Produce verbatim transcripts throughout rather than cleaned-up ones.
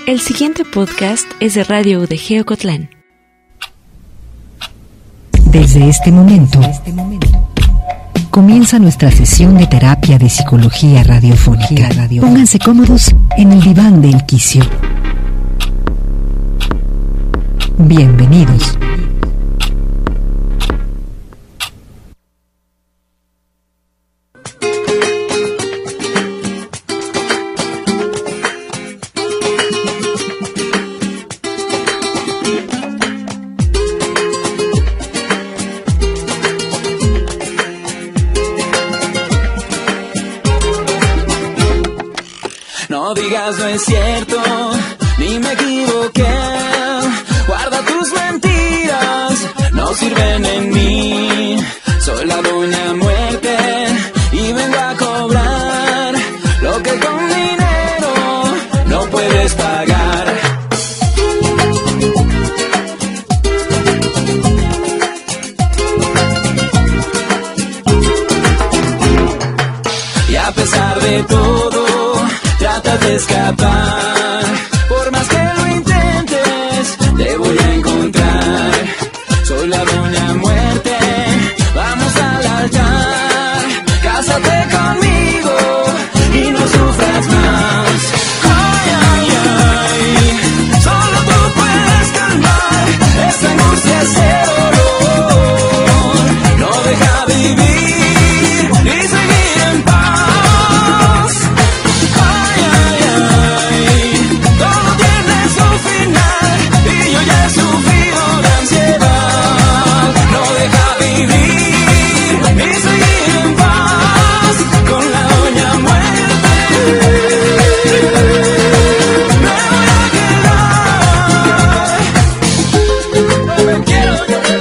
El siguiente podcast es de Radio U D G Ocotlán. Desde este momento, comienza nuestra sesión de terapia de psicología radiofónica. Pónganse cómodos en el diván del quicio. Bienvenidos. No digas no es cierto, ni me equivoqué. Guarda tus mentiras, no sirven en mí. Soy la doña muerte y vengo a cobrar lo que con dinero no puedes pagar. Y a pesar de todo, trata de escapar, por más que lo intentes, te voy a encontrar. Soy la doña muerte, vamos al altar, cásate conmigo y no sufras más. Ay, ay, ay, solo tú puedes calmar esta angustia, ese dolor. No deja vivir y seguir en paz. Todo tiene su final y yo ya he sufrido de ansiedad. No deja vivir y seguir en paz con la doña muerte. Me voy a quedar. No me quiero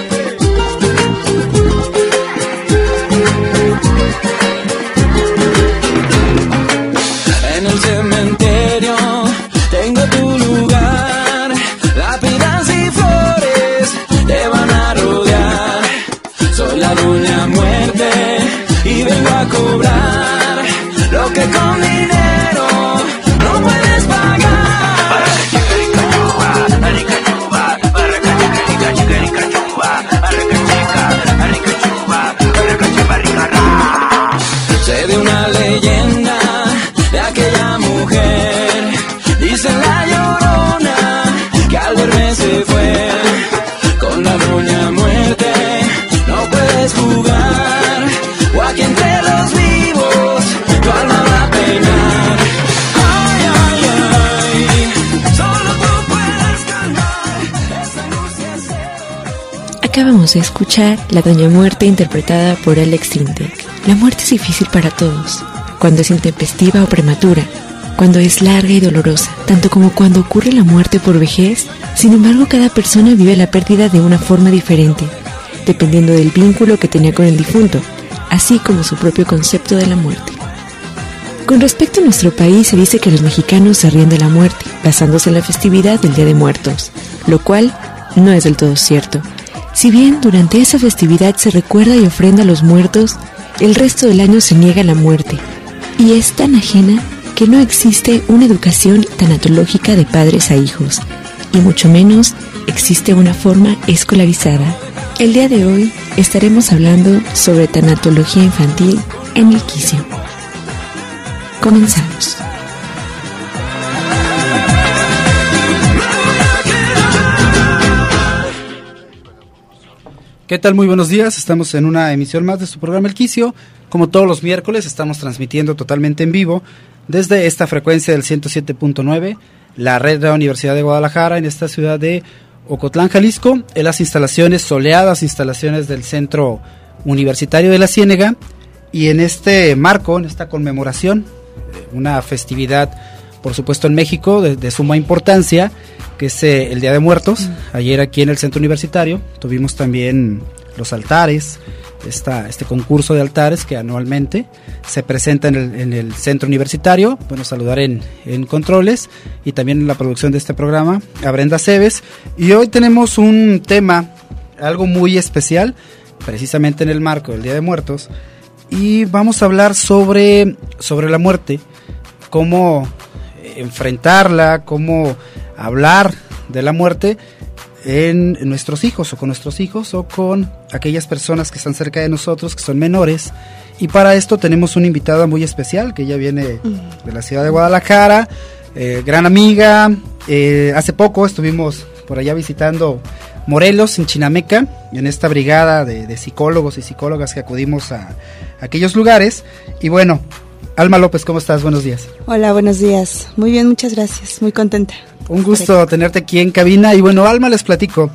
en el cementerio. Tengo tu lugar, lápidas y flores te van a rodear. Soy la doña muerte y vengo a cobrar lo que con dinero no puedes pagar. Sé de una leyenda de aquella mujer. Dicen la Llorona que al verme se fue. Con la doña muerte no puedes jugar, o aquí entre los vivos tu alma va a penar. Ay, ay, ay, solo tú puedes calmar esa angustia, ese dolor. Acabamos de escuchar La Doña Muerte interpretada por Alex Sintek. La muerte es difícil para todos, cuando es intempestiva o prematura, cuando es larga y dolorosa, tanto como cuando ocurre la muerte por vejez. Sin embargo, cada persona vive la pérdida de una forma diferente, dependiendo del vínculo que tenía con el difunto, así como su propio concepto de la muerte. Con respecto a nuestro país, se dice que los mexicanos se ríen de la muerte, basándose en la festividad del Día de Muertos, lo cual no es del todo cierto. Si bien durante esa festividad se recuerda y ofrenda a los muertos, el resto del año se niega la muerte, y es tan ajena que no existe una educación tanatológica de padres a hijos, y mucho menos existe una forma escolarizada. El día de hoy estaremos hablando sobre tanatología infantil en el quicio. Comenzamos. ¿Qué tal? Muy buenos días, estamos en una emisión más de su programa El Quicio. Como todos los miércoles estamos transmitiendo totalmente en vivo desde esta frecuencia del ciento siete punto nueve, la red de la Universidad de Guadalajara, en esta ciudad de Ocotlán, Jalisco, en las instalaciones soleadas, instalaciones del Centro Universitario de la Ciénega, y en este marco, en esta conmemoración, una festividad, por supuesto en México, de, de suma importancia, que es eh, el Día de Muertos. Ayer aquí en el Centro Universitario tuvimos también los altares, esta, este concurso de altares que anualmente se presenta en el, en el Centro Universitario. Bueno, saludar en, en controles y también en la producción de este programa a Brenda Cebes. Y hoy tenemos un tema, algo muy especial, precisamente en el marco del Día de Muertos, y vamos a hablar sobre, sobre la muerte, cómo eh, enfrentarla, cómo hablar de la muerte en, en nuestros hijos o con nuestros hijos o con aquellas personas que están cerca de nosotros, que son menores. Y para esto tenemos una invitada muy especial, que ella viene de la ciudad de Guadalajara, eh, gran amiga. Eh, hace poco estuvimos por allá visitando Morelos, en Chinameca, en esta brigada de, de psicólogos y psicólogas que acudimos a, a aquellos lugares. Y bueno, Alma López, ¿cómo estás? Buenos días. Hola, buenos días. Muy bien, muchas gracias. Muy contenta. Un gusto tenerte aquí en cabina. Y bueno, Alma, les platico.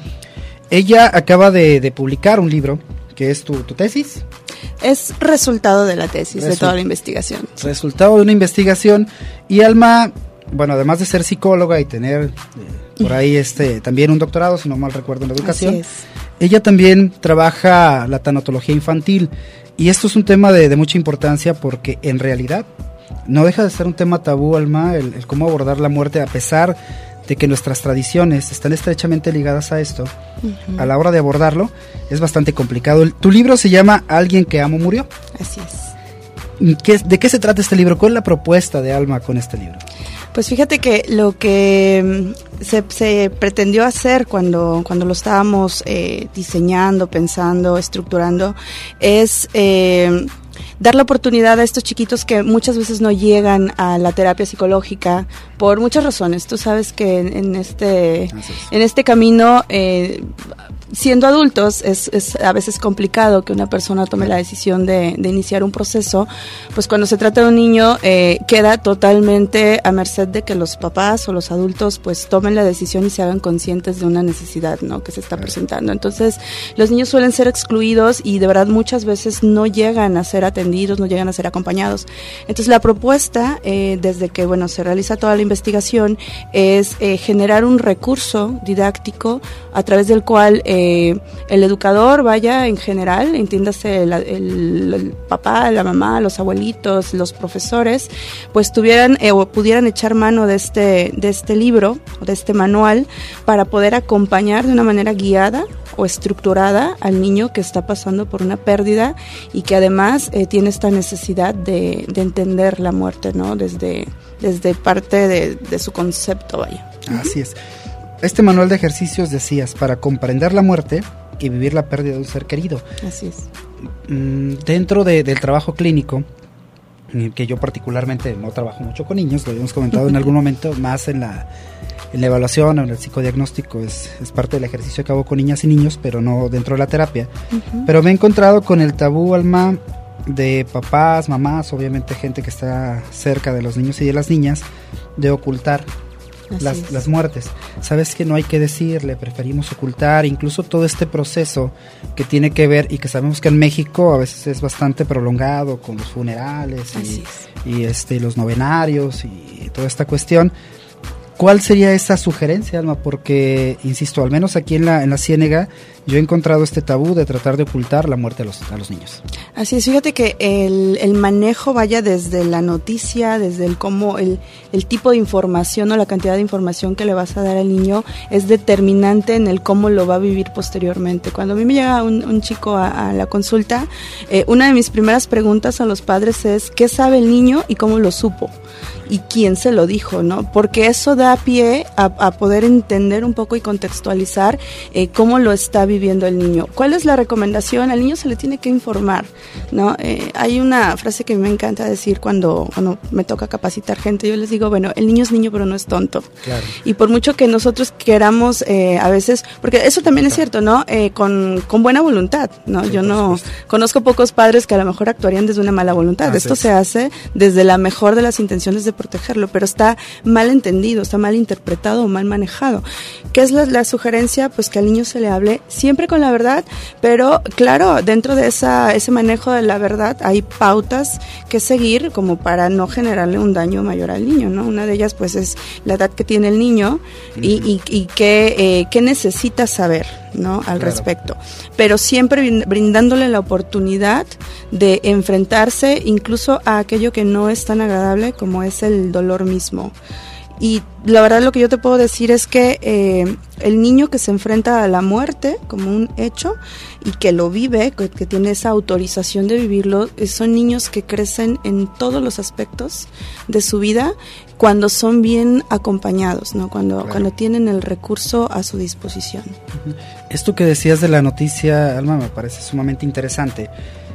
Ella acaba de, de publicar un libro, que es tu, tu tesis. Es resultado de la tesis, Resul- de toda la investigación. Resultado de una investigación. Y Alma, bueno, además de ser psicóloga y tener eh, por ahí este también un doctorado, si no mal recuerdo, en educación, Así es. Ella también trabaja la tanatología infantil. Y esto es un tema de, de mucha importancia porque en realidad no deja de ser un tema tabú, Alma, el, el cómo abordar la muerte, a pesar de que nuestras tradiciones están estrechamente ligadas a esto. Uh-huh. A la hora de abordarlo es bastante complicado. El, tu libro se llama Alguien que amo murió. Así es. ¿Qué, ¿De qué se trata este libro? ¿Cuál es la propuesta de Alma con este libro? Pues fíjate que lo que se, se pretendió hacer cuando, cuando lo estábamos eh, diseñando, pensando, estructurando, es eh, dar la oportunidad a estos chiquitos que muchas veces no llegan a la terapia psicológica por muchas razones. Tú sabes que en, en este en este camino, eh, siendo adultos, es, es a veces complicado que una persona tome la decisión de, de iniciar un proceso. Pues cuando se trata de un niño, eh, queda totalmente a merced de que los papás o los adultos pues tomen la decisión y se hagan conscientes de una necesidad, ¿no?, que se está presentando. Entonces, los niños suelen ser excluidos y de verdad muchas veces no llegan a ser atendidos, no llegan a ser acompañados. Entonces, la propuesta, eh, desde que bueno se realiza toda la investigación, es eh, generar un recurso didáctico a través del cual eh, Eh, el educador vaya en general, entiéndase el, el, el papá, la mamá, los abuelitos, los profesores, pues tuvieran eh, o pudieran echar mano de este, de este libro, de este manual, para poder acompañar de una manera guiada o estructurada al niño que está pasando por una pérdida y que además eh, tiene esta necesidad de, de entender la muerte, ¿no? Desde, desde parte de, de su concepto, vaya. Así es. Este manual de ejercicios, decías, para comprender la muerte y vivir la pérdida de un ser querido. Así es. Dentro de, del trabajo clínico, que yo particularmente no trabajo mucho con niños, lo habíamos comentado en algún momento, más en la, en la evaluación o en el psicodiagnóstico, es, es parte del ejercicio que hago con niñas y niños, pero no dentro de la terapia. Uh-huh. Pero me he encontrado con el tabú, Alma, de papás, mamás, obviamente gente que está cerca de los niños y de las niñas, de ocultar Las, las muertes. Sabes que no hay que decirle, preferimos ocultar, incluso todo este proceso que tiene que ver y que sabemos que en México a veces es bastante prolongado con los funerales y, y este los novenarios y toda esta cuestión. ¿Cuál sería esa sugerencia, Alma? Porque, insisto, al menos aquí en la, en la Ciénega, yo he encontrado este tabú de tratar de ocultar la muerte a los, a los niños. Así es, fíjate que el, el manejo vaya desde la noticia, desde el cómo, el, el tipo de información o la cantidad de información que le vas a dar al niño es determinante en el cómo lo va a vivir posteriormente. Cuando a mí me llega un, un chico a, a la consulta, eh, una de mis primeras preguntas a los padres es ¿qué sabe el niño y cómo lo supo? Y quién se lo dijo, ¿no? Porque eso da pie a, a poder entender un poco y contextualizar eh, cómo lo está viviendo el niño. ¿Cuál es la recomendación? Al niño se le tiene que informar, ¿no? Eh, hay una frase que me encanta decir cuando, cuando me toca capacitar gente. Yo les digo, bueno, el niño es niño, pero no es tonto. Claro. Y por mucho que nosotros queramos eh, a veces, porque eso también es cierto, ¿no? Eh, con, con buena voluntad, ¿no? Sí, yo no supuesto. Conozco pocos padres que a lo mejor actuarían desde una mala voluntad. Ah, Esto sí. se hace desde la mejor de las intenciones de protegerlo, pero está mal entendido, está mal interpretado o mal manejado. ¿Qué es la, la sugerencia? Pues que al niño se le hable siempre con la verdad, pero claro, dentro de esa ese manejo de la verdad hay pautas que seguir como para no generarle un daño mayor al niño, ¿no? Una de ellas pues es la edad que tiene el niño uh-huh. y, y, y qué, eh, qué necesita saber, ¿no? Al claro. respecto, pero siempre brindándole la oportunidad de enfrentarse incluso a aquello que no es tan agradable como es el dolor mismo. y la verdad lo que yo te puedo decir es que eh, el niño que se enfrenta a la muerte como un hecho y que lo vive, que, que tiene esa autorización de vivirlo, son niños que crecen en todos los aspectos de su vida cuando son bien acompañados, ¿no? Cuando, claro. cuando tienen el recurso a su disposición. Esto que decías de la noticia, Alma, me parece sumamente interesante.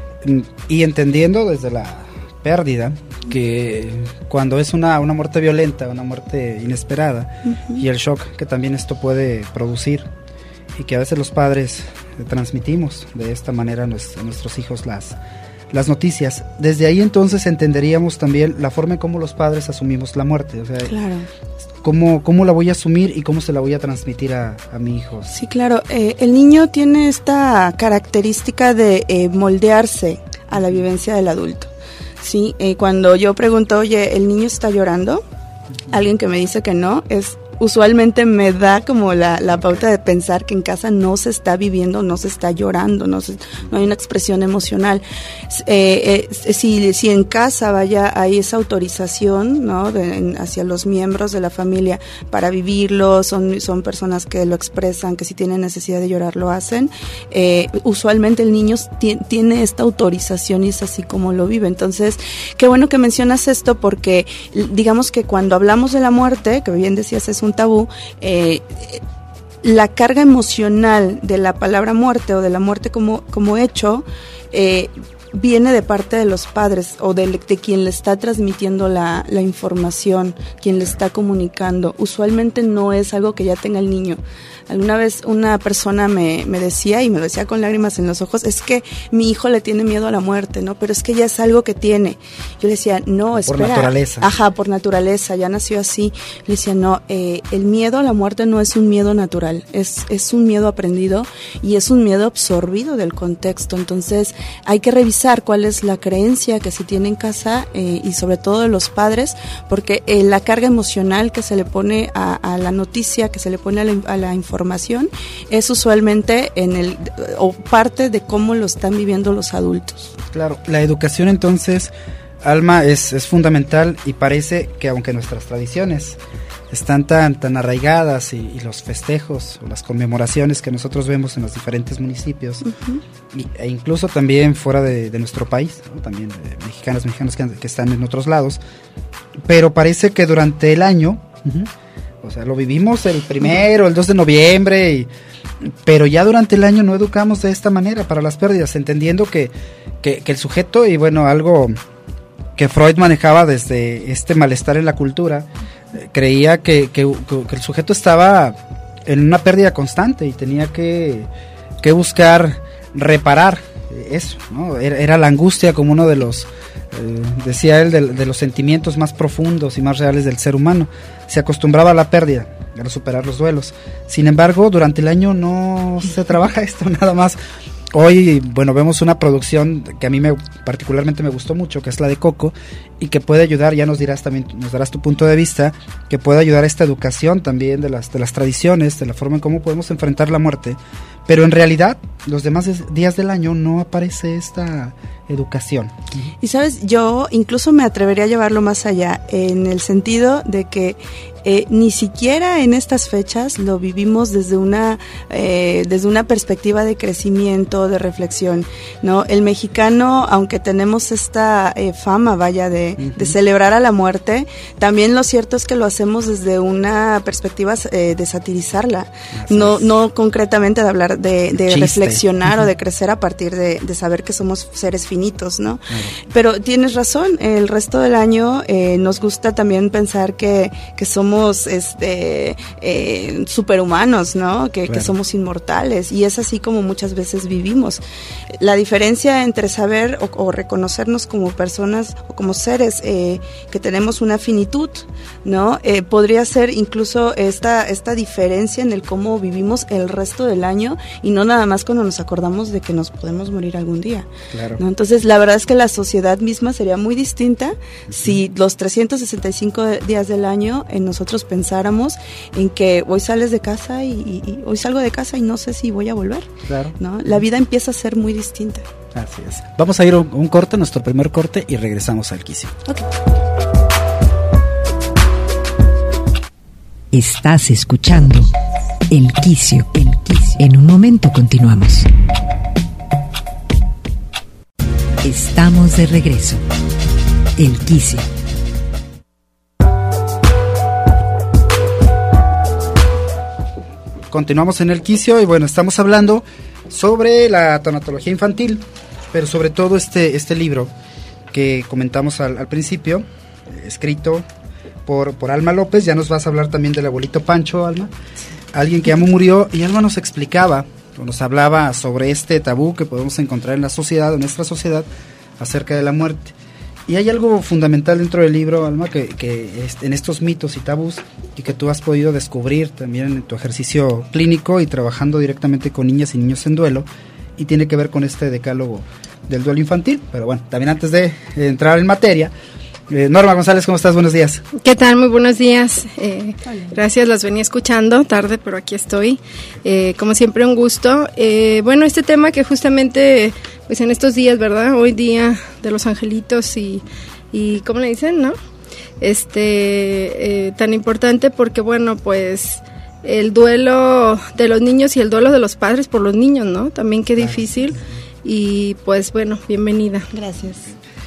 Y entendiendo desde la pérdida, que cuando es una, una muerte violenta, una muerte inesperada, uh-huh. y el shock que también esto puede producir, y que a veces los padres transmitimos de esta manera a, nuestros, a nuestros hijos las, las noticias, desde ahí entonces entenderíamos también la forma en cómo los padres asumimos la muerte, o sea, claro. cómo, cómo la voy a asumir y cómo se la voy a transmitir a, a mi hijo. Sí, claro, eh, el niño tiene esta característica de eh, moldearse a la vivencia del adulto. Sí, eh, cuando yo pregunto, oye, ¿el niño está llorando? Alguien que me dice que no, es usualmente me da como la, la pauta de pensar que en casa no se está viviendo, no se está llorando, no, se, no hay una expresión emocional. Eh, eh, si, si en casa vaya hay esa autorización, ¿no? de, en, hacia los miembros de la familia para vivirlo, son, son personas que lo expresan, que si tienen necesidad de llorar lo hacen, eh, usualmente el niño t- tiene esta autorización y es así como lo vive. Entonces, qué bueno que mencionas esto porque digamos que cuando hablamos de la muerte, que bien decías es un tabú, eh, la carga emocional de la palabra muerte o de la muerte como, como hecho eh, viene de parte de los padres o de, de quien le está transmitiendo la, la información, quien le está comunicando. Usualmente no es algo que ya tenga el niño. Alguna vez una persona me, me decía, y me lo decía con lágrimas en los ojos, es que mi hijo le tiene miedo a la muerte, ¿no? Pero es que ya es algo que tiene. Yo le decía, no, espera. Por naturaleza. Ajá, por naturaleza, ya nació así. Le decía, no, eh, el miedo a la muerte no es un miedo natural, es, es un miedo aprendido y es un miedo absorbido del contexto. Entonces hay que revisar cuál es la creencia que se tiene en casa eh, y sobre todo de los padres, porque eh, la carga emocional que se le pone a, a la noticia, que se le pone a la, a la información, información es usualmente en el o parte de cómo lo están viviendo los adultos. Claro, la educación entonces, Alma, es, es fundamental y parece que aunque nuestras tradiciones están tan, tan arraigadas y, y los festejos o las conmemoraciones que nosotros vemos en los diferentes municipios uh-huh. y, e incluso también fuera de, de nuestro país, ¿no? También de mexicanos, mexicanos que, que están en otros lados, pero parece que durante el año uh-huh, o sea, lo vivimos el primero, el dos de noviembre, y, pero ya durante el año no educamos de esta manera para las pérdidas, entendiendo que, que, que el sujeto, y bueno, algo que Freud manejaba desde este malestar en la cultura, eh, creía que, que, que el sujeto estaba en una pérdida constante y tenía que, que buscar reparar eso, ¿no? Era, era la angustia como uno de los... Eh, decía él, de, de los sentimientos más profundos y más reales del ser humano. Se acostumbraba a la pérdida, a superar los duelos. Sin embargo, durante el año no se trabaja esto, nada más. Hoy, bueno, vemos una producción que a mí me particularmente me gustó mucho, que es la de Coco, y que puede ayudar, ya nos dirás también, nos darás tu punto de vista, que puede ayudar a esta educación también de las, de las tradiciones, de la forma en cómo podemos enfrentar la muerte. Pero en realidad, los demás días del año no aparece esta educación. Y sabes, yo incluso me atrevería a llevarlo más allá, en el sentido de que eh, ni siquiera en estas fechas lo vivimos desde una eh, desde una perspectiva de crecimiento, de reflexión, ¿no? El mexicano, aunque tenemos esta eh, fama, vaya, de, uh-huh. de celebrar a la muerte, también lo cierto es que lo hacemos desde una perspectiva eh, de satirizarla, no, no concretamente de hablar de, de reflexionar uh-huh. o de crecer a partir de, de saber que somos seres finitos, ¿no? Uh-huh. Pero tienes razón, el resto del año eh, nos gusta también pensar que, que somos este eh, superhumanos, ¿no? Que, claro. que somos inmortales, y es así como muchas veces vivimos. La diferencia entre saber o, o reconocernos como personas o como seres eh, que tenemos una finitud, ¿no? Eh, podría ser incluso esta, esta diferencia en el cómo vivimos el resto del año y no nada más cuando nos acordamos de que nos podemos morir algún día, claro. ¿no? Entonces la verdad es que la sociedad misma sería muy distinta uh-huh. si los trescientos sesenta y cinco días del año en nosotros pensáramos en que hoy sales de casa y, y, y hoy salgo de casa y no sé si voy a volver, claro. ¿no? La vida empieza a ser muy distinta. Así es. Vamos a ir a un, un corte, nuestro primer corte, y regresamos al quicio. Okay. Estás escuchando El Quicio. El Quicio. En un momento continuamos. Estamos de regreso. El Quicio. Continuamos en El Quicio y bueno, estamos hablando sobre la tanatología infantil, pero sobre todo este, este libro que comentamos al, al principio, escrito por, por Alma López. Ya nos vas a hablar también del abuelito Pancho, Alma, alguien que ya murió, y Alma nos explicaba, nos hablaba sobre este tabú que podemos encontrar en la sociedad, en nuestra sociedad, acerca de la muerte. Y hay algo fundamental dentro del libro, Alma, que, que es, en estos mitos y tabús, y que tú has podido descubrir también en tu ejercicio clínico y trabajando directamente con niñas y niños en duelo, y tiene que ver con este decálogo del duelo infantil. Pero bueno, también antes de entrar en materia, eh, Norma González, ¿cómo estás? Buenos días. ¿Qué tal? Muy buenos días. Eh, gracias, las venía escuchando tarde, pero aquí estoy. Eh, como siempre, un gusto. Eh, bueno, este tema que justamente, pues en estos días, ¿verdad? Hoy día de los angelitos y, y ¿cómo le dicen, no? Este, eh, tan importante porque, bueno, pues el duelo de los niños y el duelo de los padres por los niños, ¿no? También qué difícil. Y pues bueno, bienvenida. Gracias.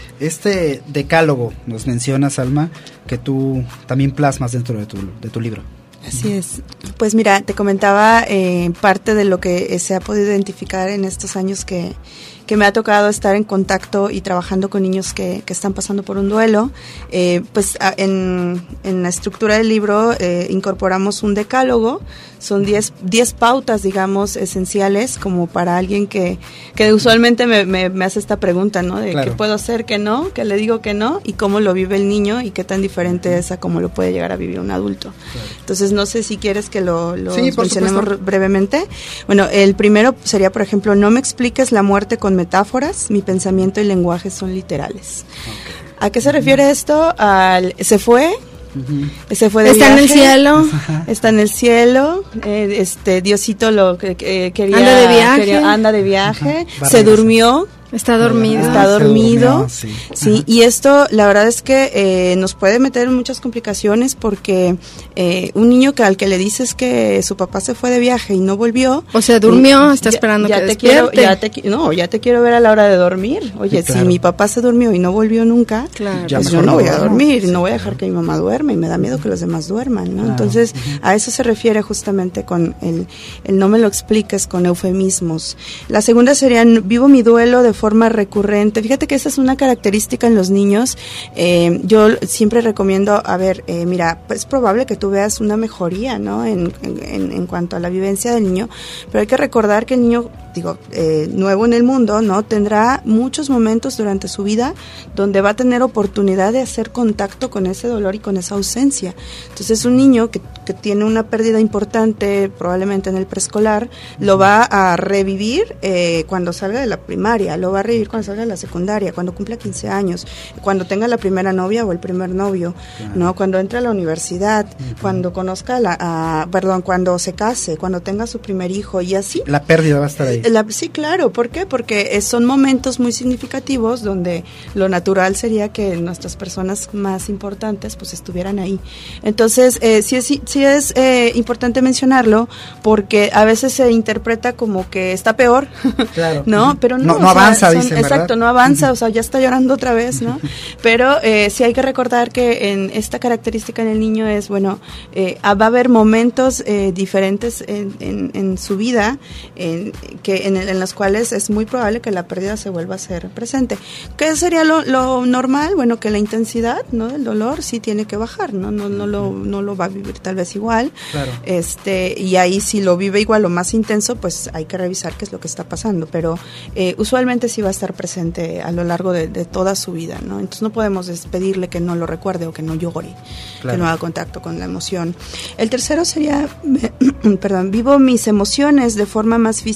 Este decálogo, nos mencionas, Alma, que tú también plasmas dentro de tu, de tu libro. Así es. Pues mira, te comentaba eh, parte de lo que eh, se ha podido identificar en estos años que, que me ha tocado estar en contacto y trabajando con niños que, que están pasando por un duelo. Eh, pues a, en, en la estructura del libro eh, incorporamos un decálogo. Son diez pautas, digamos, esenciales como para alguien que, que usualmente me, me, me hace esta pregunta, ¿no? De claro, qué puedo hacer, qué no, qué le digo que no, y cómo lo vive el niño y qué tan diferente es a cómo lo puede llegar a vivir un adulto. Claro. Entonces, no sé si quieres que lo, lo sí, mencionemos supuesto. brevemente. Bueno, el primero sería, por ejemplo, no me expliques la muerte con metáforas, mi pensamiento y lenguaje son literales. Okay. ¿A qué se refiere esto? Al, se fue... Uh-huh. Se fue de está viaje, en el cielo, uh-huh. está en el cielo, eh, este Diosito lo que eh, quería, anda de viaje, quería, anda de viaje, uh-huh. se durmió. Está dormido. Está dormido, durmió, sí. sí y esto la verdad es que eh, nos puede meter en muchas complicaciones porque eh, un niño que al que le dices que su papá se fue de viaje y no volvió. O sea, durmió, y, está esperando ya, ya que te quiero, ya te No, ya te quiero ver a la hora de dormir. Oye, claro, si mi papá se durmió y no volvió nunca, claro, pues yo no voy a dormir, sí. no voy a dejar que mi mamá duerma y me da miedo que los demás duerman, ¿no? Claro. Entonces, uh-huh. a eso se refiere justamente con el, el no me lo expliques con eufemismos. La segunda sería, vivo mi duelo de forma recurrente. Fíjate que esa es una característica en los niños. Eh, yo siempre recomiendo, a ver, eh, mira, pues es probable que tú veas una mejoría, ¿no? En, en, en cuanto a la vivencia del niño, pero hay que recordar que el niño, digo, eh, nuevo en el mundo, ¿no? Tendrá muchos momentos durante su vida donde va a tener oportunidad de hacer contacto con ese dolor y con esa ausencia. Entonces, un niño que, que tiene una pérdida importante, probablemente en el preescolar, lo va a revivir eh, cuando salga de la primaria, lo va a revivir cuando salga de la secundaria, cuando cumpla quince años, cuando tenga la primera novia o el primer novio, claro. ¿no? Cuando entre a la universidad, uh-huh. cuando conozca la, a, perdón, cuando se case, cuando tenga su primer hijo y así. La pérdida va a estar ahí. La, sí, claro, ¿por qué? Porque son momentos muy significativos donde lo natural sería que nuestras personas más importantes pues estuvieran ahí. Entonces, eh, sí es, sí es eh, importante mencionarlo porque a veces se interpreta como que está peor, claro. ¿no? Uh-huh. Pero no, no, no sea, avanza, son, dicen, exacto, ¿verdad? no avanza, o sea, ya está llorando otra vez, ¿no? Pero eh, sí hay que recordar que en esta característica en el niño es, bueno, eh, va a haber momentos eh, diferentes en, en, en su vida en, que en, en los cuales es muy probable que la pérdida se vuelva a ser presente. ¿Qué sería lo, lo normal? Bueno, que la intensidad, ¿no? del dolor sí tiene que bajar, ¿no? No, no, lo, no lo va a vivir tal vez igual. Claro. Este, y ahí si lo vive igual o más intenso, pues hay que revisar qué es lo que está pasando. Pero eh, usualmente sí va a estar presente a lo largo de, de toda su vida, ¿no? Entonces no podemos pedirle que no lo recuerde o que no llore, claro. que no haga contacto con la emoción. El tercero sería, perdón, vivo mis emociones de forma más física y a veces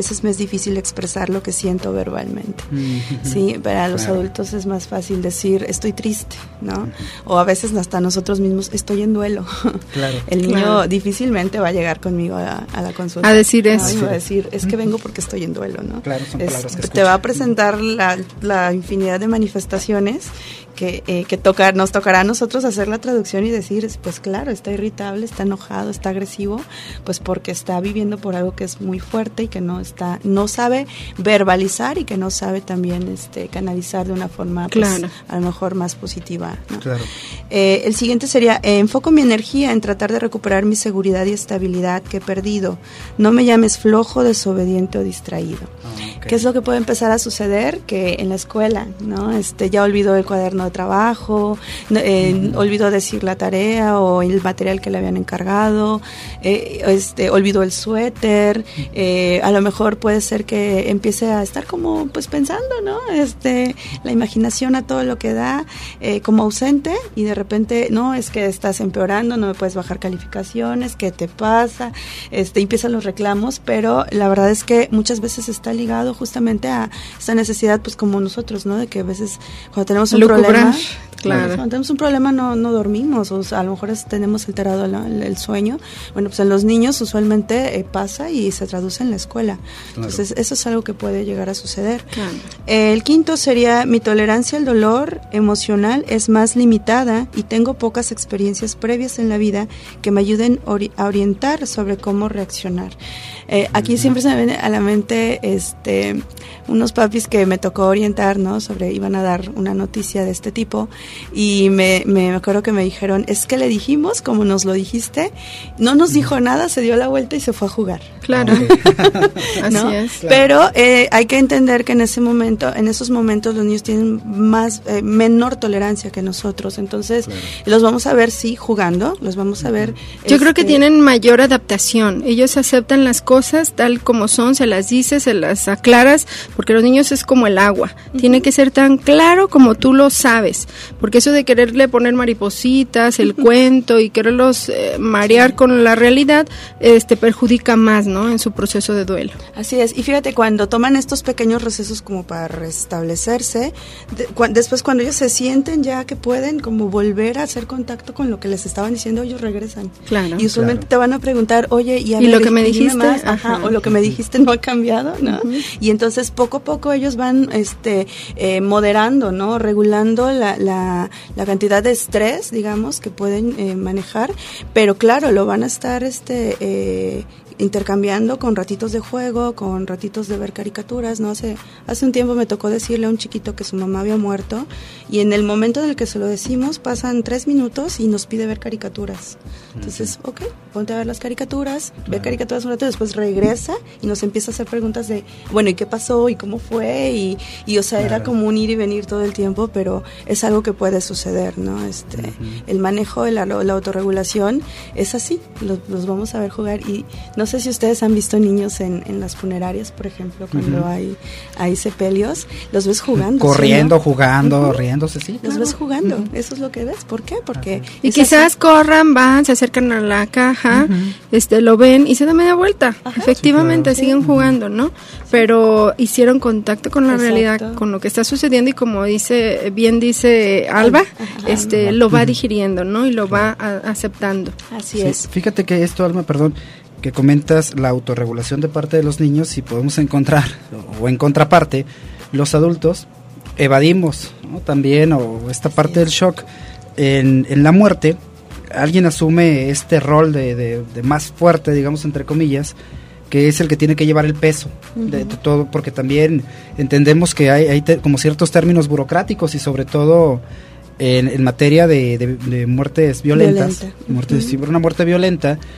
veces me es difícil expresar lo que siento verbalmente. Mm-hmm. Sí, para los claro. adultos es más fácil decir estoy triste, ¿no? Uh-huh. O a veces hasta nosotros mismos estoy en duelo. Claro. El niño claro. difícilmente va a llegar conmigo a, a la consulta a decir eso. ¿no? Y va a decir, es que vengo porque estoy en duelo, ¿no? Claro, son es, palabras que te va a presentar la, la infinidad de manifestaciones que, eh, que toca, nos tocará a nosotros hacer la traducción y decir, pues claro, está irritable, está enojado, está agresivo, pues porque está viviendo por algo que es muy fuerte y que no está, no sabe verbalizar y que no sabe también este canalizar de una forma pues, claro. a lo mejor más positiva, ¿no? Claro. Eh, el siguiente sería, eh, enfoco mi energía en tratar de recuperar mi seguridad y estabilidad que he perdido. No me llames flojo, desobediente o distraído. Oh, okay. ¿Qué es lo que puede empezar a suceder? Que en la escuela, ¿no? Este, ya olvidó el cuaderno de trabajo, eh, uh-huh. olvidó decir la tarea o el material que le habían encargado, eh, este, olvidó el suéter, eh, a lo mejor puede ser que empiece a estar como pues pensando, ¿no? Este, la imaginación a todo lo que da, eh, como ausente y de repente, no, es que estás empeorando, no me puedes bajar calificaciones, ¿qué te pasa? Este, empiezan los reclamos, pero la verdad es que muchas veces está ligado justamente a esta necesidad, pues como nosotros, ¿no? De que a veces cuando tenemos un Lucubrar, problema, claro. cuando tenemos un problema no, no dormimos, o sea, a lo mejor es, tenemos alterado el, el sueño. Bueno, pues en los niños usualmente eh, pasa y se traduce en la escuela. Claro. Entonces, eso es algo que puede llegar a suceder. Claro. Eh, el quinto sería, mi tolerancia al dolor emocional es más limitada y tengo pocas experiencias previas en la vida que me ayuden ori- a orientar sobre cómo reaccionar. Eh, aquí uh-huh. siempre se me viene a la mente este unos papis que me tocó orientar, ¿no? Sobre, iban a dar una noticia de este tipo y me, me acuerdo que me dijeron, es que le dijimos como nos lo dijiste, no nos dijo nada, se dio la vuelta y se fue a jugar. Claro. Okay. ¿No? Así es. Claro. Pero eh, hay que entender que en ese momento, en esos momentos los niños tienen más, eh, menor tolerancia que nosotros, entonces claro. los vamos a ver sí jugando, los vamos a ver. Yo este, creo que tienen mayor adaptación, ellos aceptan las cosas tal como son, se las dices, se las aclaras, porque los niños es como el agua, uh-huh. tiene que ser tan claro como tú lo sabes, porque eso de quererle poner maripositas, el uh-huh. cuento y quererlos eh, marear sí. con la realidad, este perjudica más, ¿no? En su proceso de duelo. Así es, y fíjate, cuando toman estos pequeños recesos como para restablecerse, de, cu- después cuando ellos se sienten ya que pueden como volver a hacer contacto con lo que les estaban diciendo, ellos regresan. Claro. Y usualmente claro. te van a preguntar, oye, ¿y, a ¿Y ver, lo que me dijiste? Más? Ajá, o lo que me dijiste no ha cambiado, ¿no? Uh-huh. Y entonces poco a poco ellos van este eh, moderando, ¿no? Regulando la, la, la cantidad de estrés, digamos, que pueden eh, manejar, pero claro, lo van a estar este eh, intercambiando con ratitos de juego, con ratitos de ver caricaturas, ¿no? Hace, hace un tiempo me tocó decirle a un chiquito que su mamá había muerto y en el momento en el que se lo decimos pasan tres minutos y nos pide ver caricaturas. Entonces, ok, ponte a ver las caricaturas, claro. ve caricaturas un rato y después regresa y nos empieza a hacer preguntas de, bueno, ¿y qué pasó? ¿Y cómo fue? Y, y o sea, claro. era como un ir y venir todo el tiempo, pero es algo que puede suceder, ¿no? Este, uh-huh. El manejo de la, la autorregulación es así, los, los vamos a ver jugar y no No sé si ustedes han visto niños en, en las funerarias, por ejemplo, cuando uh-huh. hay, hay sepelios, los ves jugando. Corriendo, ¿sí, no? jugando, uh-huh. riéndose, sí. Los claro. ves jugando, uh-huh. eso es lo que ves. ¿Por qué? Porque... Y quizás así. corran, van, se acercan a la caja, uh-huh. este lo ven y se dan media vuelta. Ajá. Efectivamente, sí, claro. siguen sí. jugando, ¿no? Pero hicieron contacto con la Exacto. realidad, con lo que está sucediendo y como dice, bien dice Alba, Ajá. este lo va digiriendo, ¿no? Y lo va a, aceptando. Así sí. es. Fíjate que esto, Alma, perdón, que comentas la autorregulación de parte de los niños, si podemos encontrar, o en contraparte, los adultos evadimos, ¿no? También, o esta parte sí. del shock, en, en la muerte, alguien asume este rol de, de, de más fuerte, digamos, entre comillas, que es el que tiene que llevar el peso uh-huh. de, de todo, porque también entendemos que hay, hay te, como ciertos términos burocráticos y sobre todo en, en materia de, de, de muertes violentas, Violenta. muertes, uh-huh. si por una muerte violenta, eh,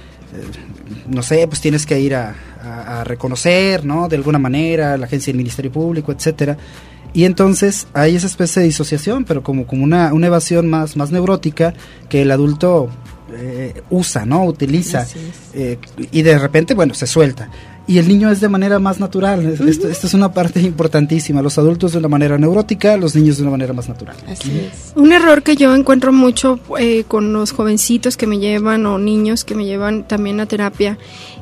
no sé, pues tienes que ir a, a, a reconocer, ¿no? De alguna manera, la agencia del Ministerio Público, etcétera. Y entonces hay esa especie de disociación, pero como, como una, una evasión más, más neurótica que el adulto eh, usa, ¿no? Utiliza. Eh, y de repente, bueno, se suelta. Y el niño es de manera más natural. Uh-huh. Esto, esto es una parte importantísima. Los adultos de una manera neurótica, los niños de una manera más natural. Así uh-huh. es. Un error que yo encuentro mucho eh, con los jovencitos que me llevan o niños que me llevan también a terapia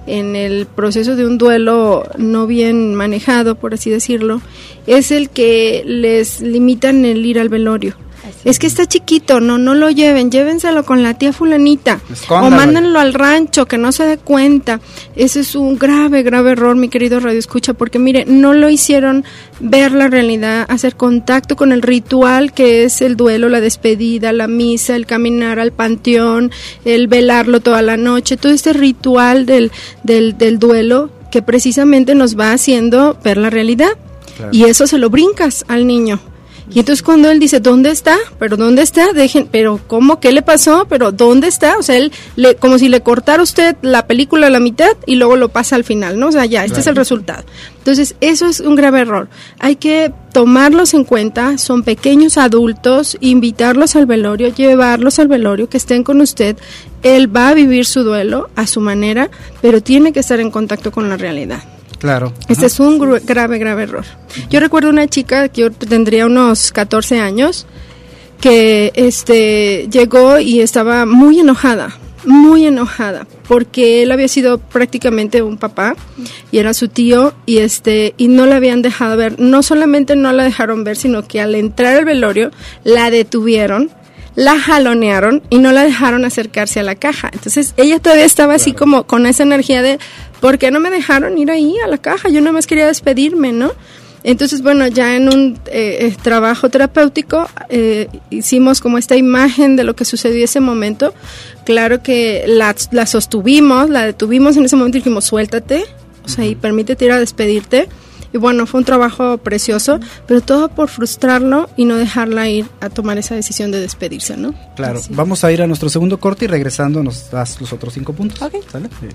en el proceso de un duelo no bien manejado, por así decirlo, es el que les limitan el ir al velorio. Así es que está chiquito, no no lo lleven, llévenselo con la tía fulanita. Escóndalo. O mándenlo al rancho, que no se dé cuenta. Ese es un grave, grave error, mi querido Radio Escucha, porque mire, no lo hicieron ver la realidad, hacer contacto con el ritual que es el duelo, la despedida, la misa, el caminar al panteón, el velarlo toda la noche, todo este ritual del, del, del duelo que precisamente nos va haciendo ver la realidad. Claro. Y eso se lo brincas al niño. Y entonces cuando él dice, ¿dónde está? ¿Pero dónde está? Dejen, ¿pero cómo? ¿Qué le pasó? ¿Pero dónde está? O sea, él, le, como si le cortara usted la película a la mitad y luego lo pasa al final, ¿no? O sea, ya, este claro. es el resultado. Entonces, eso es un grave error. Hay que tomarlos en cuenta, son pequeños adultos, invitarlos al velorio, llevarlos al velorio, que estén con usted. Él va a vivir su duelo a su manera, pero tiene que estar en contacto con la realidad. Claro. Este Ajá. es un gru- grave, grave error. Yo recuerdo una chica que yo tendría unos catorce años que este llegó y estaba muy enojada, muy enojada, porque él había sido prácticamente un papá y era su tío y este y no la habían dejado ver. No solamente no la dejaron ver, sino que al entrar al velorio la detuvieron, la jalonearon y no la dejaron acercarse a la caja. Entonces ella todavía estaba así claro. como con esa energía de ¿por qué no me dejaron ir ahí a la caja? Yo nada más quería despedirme, ¿no? Entonces, bueno, ya en un eh, trabajo terapéutico eh, hicimos como esta imagen de lo que sucedió ese momento. Claro que la, la sostuvimos, la detuvimos en ese momento y dijimos, suéltate, o sea, y permítete ir a despedirte. Y bueno, fue un trabajo precioso, pero todo por frustrarlo y no dejarla ir a tomar esa decisión de despedirse, ¿no? Claro, Así. Vamos a ir a nuestro segundo corte y regresando nos das los otros cinco puntos. Ok. ¿Sale? Sí.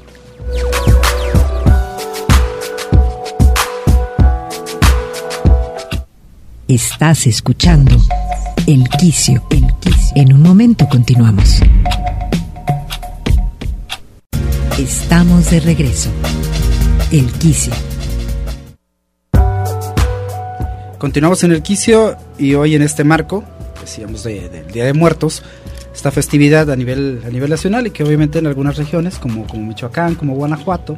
Estás escuchando El Quicio. El Quicio. En un momento continuamos. Estamos de regreso. El Quicio. Continuamos en El Quicio y hoy en este marco, decíamos de, del Día de Muertos, esta festividad a nivel a nivel nacional y que obviamente en algunas regiones como, como Michoacán, como Guanajuato,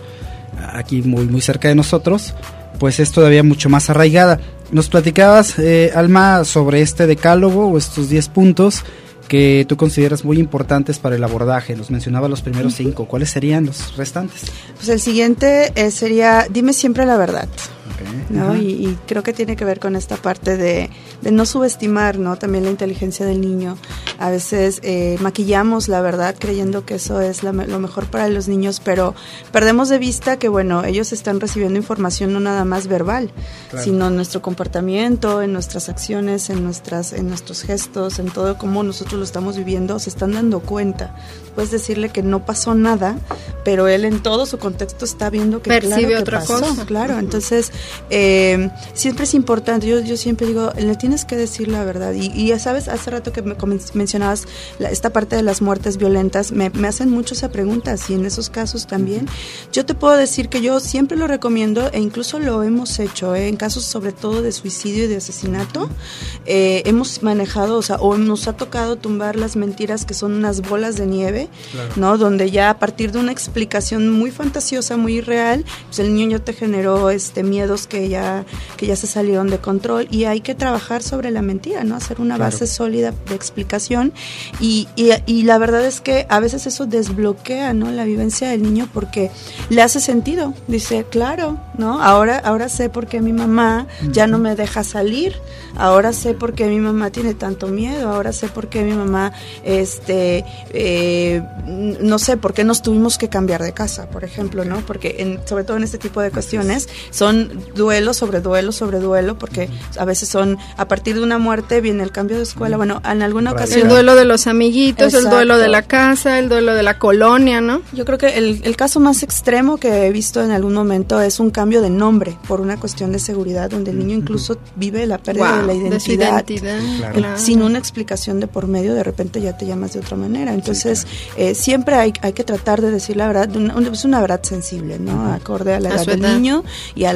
aquí muy muy cerca de nosotros, pues es todavía mucho más arraigada. Nos platicabas, eh, Alma, sobre este decálogo o estos diez puntos que tú consideras muy importantes para el abordaje. Nos mencionaba los primeros cinco. ¿Cuáles serían los restantes? Pues el siguiente eh, sería, dime siempre la verdad. Okay. ¿No? Y, y creo que tiene que ver con esta parte de, de no subestimar, ¿no? También la inteligencia del niño. A veces eh, maquillamos la verdad creyendo que eso es la, lo mejor para los niños, pero perdemos de vista que, bueno, ellos están recibiendo información no nada más verbal, claro. sino en nuestro comportamiento, en nuestras acciones, en nuestras, en nuestros gestos, en todo cómo nosotros lo estamos viviendo, se están dando cuenta. Puedes decirle que no pasó nada, pero él en todo su contexto está viendo que percibe claro que otra pasó, cosa. Claro, entonces eh, siempre es importante, yo, yo siempre digo, le tienes que decir la verdad, y, y ya sabes, hace rato que me mencionabas la, esta parte de las muertes violentas, me, me hacen mucho esa pregunta, si en esos casos también, yo te puedo decir que yo siempre lo recomiendo, e incluso lo hemos hecho, eh, en casos sobre todo de suicidio y de asesinato, eh, hemos manejado, o sea, o nos ha tocado tumbar las mentiras que son unas bolas de nieve, claro. ¿no? Donde ya a partir de una explicación muy fantasiosa, muy irreal, pues el niño ya te generó este miedos que ya que ya se salieron de control, y hay que trabajar sobre la mentira, ¿no? Hacer una claro. base sólida de explicación, y, y, y la verdad es que a veces eso desbloquea, ¿no? La vivencia del niño, porque le hace sentido, dice, claro, ¿no? Ahora, ahora sé por qué mi mamá ya no me deja salir, ahora sé por qué mi mamá tiene tanto miedo, ahora sé por qué mi mamá, este, eh, no sé, por qué nos tuvimos que cambiar de casa, por ejemplo, ¿no? Porque en, sobre todo en este tipo de cuestiones son duelo sobre duelo sobre duelo, porque a veces son, a partir de una muerte viene el cambio de escuela, bueno, en alguna ocasión. El duelo de los amiguitos, exacto. El duelo de la casa, el duelo de la colonia, ¿no? Yo creo que el, el caso más extremo que he visto en algún momento es un cambio de nombre por una cuestión de seguridad, donde el niño incluso vive la pérdida wow, de la identidad, de su identidad. Claro. Claro. Sin una explicación de por medio, de repente ya te llamas de otra manera. Entonces, sí, claro. eh, siempre hay, hay que tratar de decir la verdad, una, es una verdad sensible, ¿no? Uh-huh. Acorde a la edad, a del edad. Niño y a lo sí, que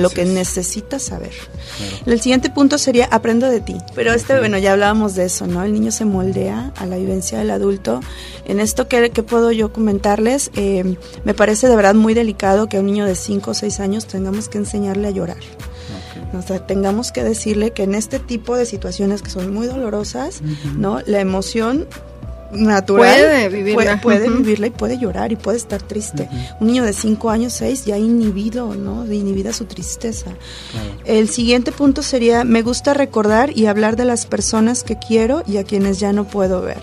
necesita saber. Claro. El siguiente punto sería aprendo de ti, pero este, bueno, ya hablábamos de eso, ¿no? El niño se moldea a la vivencia del adulto. En esto, ¿qué, qué puedo yo comentarles? Eh, me parece de verdad muy delicado que a un niño de cinco o seis años tengamos que enseñarle a llorar. Okay. O sea, tengamos que decirle que en este tipo de situaciones que son muy dolorosas, uh-huh. ¿no? La emoción natural puede vivirla, puede, puede uh-huh. vivirla y puede llorar y puede estar triste. Uh-huh. Un niño de cinco años, seis, ya inhibido, ¿no? Inhibida su tristeza. Uh-huh. El siguiente punto sería, me gusta recordar y hablar de las personas que quiero y a quienes ya no puedo ver.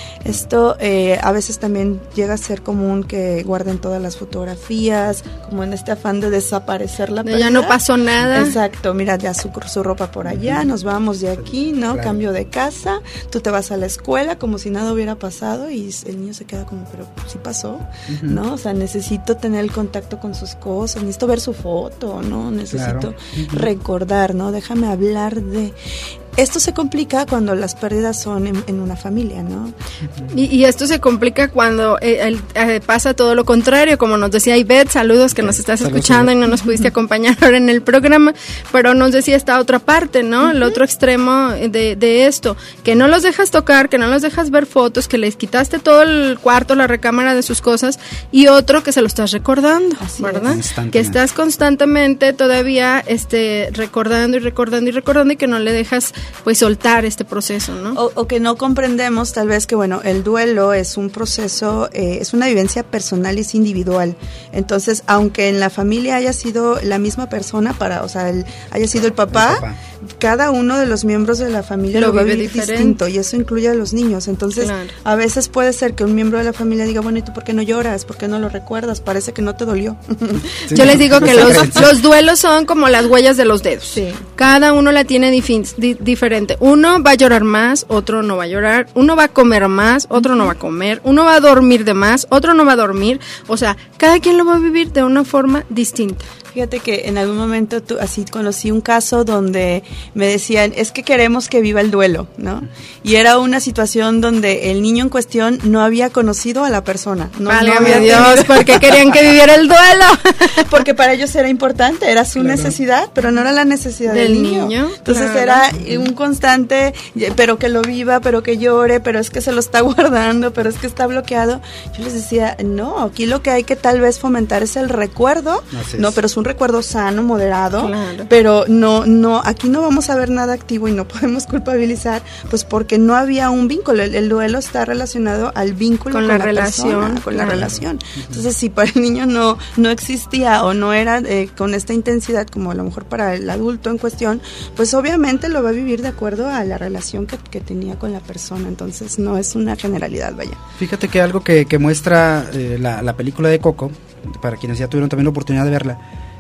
Esto eh, a veces también llega a ser común que guarden todas las fotografías, como en este afán de desaparecer la pérdida. Ya no pasó nada. Exacto, mira, ya su, su ropa por allá, nos vamos de aquí, ¿no? Claro. Cambio de casa, tú te vas a la escuela como si nada hubiera pasado y el niño se queda como, pero sí pasó, uh-huh. ¿no? O sea, necesito tener el contacto con sus cosas, necesito ver su foto, ¿no? Necesito claro. uh-huh. recordar, ¿no? Déjame hablar de... Esto se complica cuando las pérdidas son en, en una familia, ¿no? Y, y esto se complica cuando eh, el, eh, pasa todo lo contrario, como nos decía Ivette, saludos que nos estás saludos, escuchando y no nos pudiste acompañar ahora en el programa, pero nos decía esta otra parte, ¿no? Uh-huh. El otro extremo de, de esto, que no los dejas tocar, que no los dejas ver fotos, que les quitaste todo el cuarto, la recámara de sus cosas, y otro que se lo estás recordando, así ¿verdad? Que estás constantemente todavía este recordando y recordando y recordando y que no le dejas pues soltar este proceso, ¿no? O, o que no comprendemos tal vez que, bueno, el duelo es un proceso, eh, es una vivencia personal y es individual. Entonces, aunque en la familia haya sido la misma persona, para, o sea, el, haya sido el papá, el papá, cada uno de los miembros de la familia lo, lo vive distinto y eso incluye a los niños. Entonces, claro. a veces puede ser que un miembro de la familia diga, bueno, ¿y tú por qué no lloras? ¿Por qué no lo recuerdas? Parece que no te dolió. Sí, Yo les digo que los, los duelos son como las huellas de los dedos. Sí. Cada uno la tiene difin, di, diferente. Uno va a llorar más, otro no va a llorar. Uno va a comer más, otro no va a comer. Uno va a dormir de más, otro no va a dormir. O sea, cada quien lo va a vivir de una forma distinta. Fíjate que en algún momento tú, así conocí un caso donde me decían, es que queremos que viva el duelo, ¿no? Y era una situación donde el niño en cuestión no había conocido a la persona. No, Válgame no había Dios, tenido... ¿por qué querían que viviera el duelo? Porque para ellos era importante, era su claro. necesidad, pero no era la necesidad del, del niño. niño. Entonces claro. era un constante, pero que lo viva, pero que llore, pero es que se lo está guardando, pero es que está bloqueado. Yo les decía, no, aquí lo que hay que tal vez fomentar es el recuerdo, no, pero es un recuerdo sano, moderado, claro. pero no, no, aquí no vamos a ver nada activo y no podemos culpabilizar, pues porque no había un vínculo. El, el duelo está relacionado al vínculo con, con la, la relación, persona, con claro. la relación. Entonces, si para el niño no, no existía o no era eh, con esta intensidad como a lo mejor para el adulto en cuestión, pues obviamente lo va a vivir de acuerdo a la relación que, que tenía con la persona. Entonces, no es una generalidad, vaya. Fíjate que algo que, que muestra eh, la, la película de Coco, para quienes ya tuvieron también la oportunidad de verla,